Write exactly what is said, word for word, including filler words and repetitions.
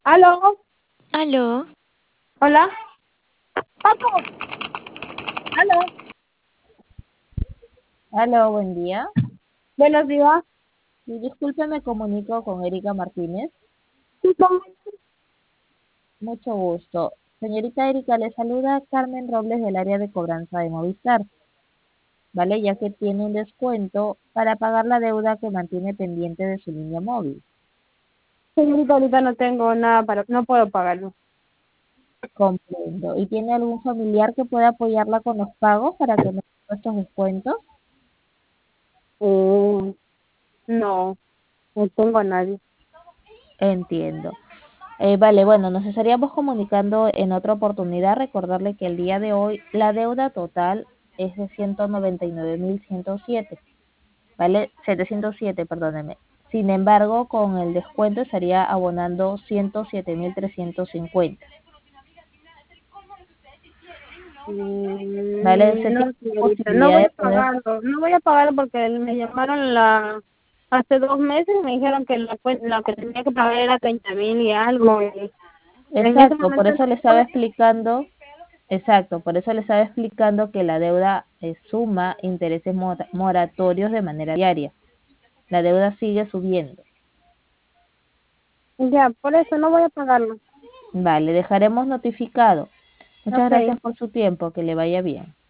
¿Aló? Aló, ¿Hola? Paco, ¿aló? Hola, buen día. Buenos días. Sí, disculpe, me comunico con Erika Martínez. Sí, ¿cómo? Mucho gusto. Señorita Erika, le saluda Carmen Robles del área de cobranza de Movistar, ¿vale? Ya que tiene un descuento para pagar la deuda que mantiene pendiente de su línea móvil. Señorita, ahorita no tengo nada para... No puedo pagarlo. Comprendo. ¿Y tiene algún familiar que pueda apoyarla con los pagos para que no tenga estos descuentos? Oh, no, no tengo a nadie. Entiendo. Eh, vale, bueno, nos estaríamos comunicando en otra oportunidad. Recordarle que el día de hoy la deuda total es de ciento noventa y nueve mil ciento siete, ¿vale? setecientos siete, perdóneme. Sin embargo, con el descuento estaría abonando ciento siete mil trescientos cincuenta, ¿vale? Mm, Usted no, tiene señorita, no posibilidad voy de a poder. pagarlo. No voy a pagarlo porque me llamaron la hace dos meses y me dijeron que la, cuen- lo que tenía que pagar era treinta mil y algo. Y en ese Exacto, por momento eso no le estaba pude. explicando, exacto, por eso le estaba explicando que la deuda eh, suma intereses mora- moratorios de manera diaria. La deuda sigue subiendo. Ya, por eso no voy a pagarlo. Vale, dejaremos notificado. Muchas Ok. gracias por su tiempo, que le vaya bien.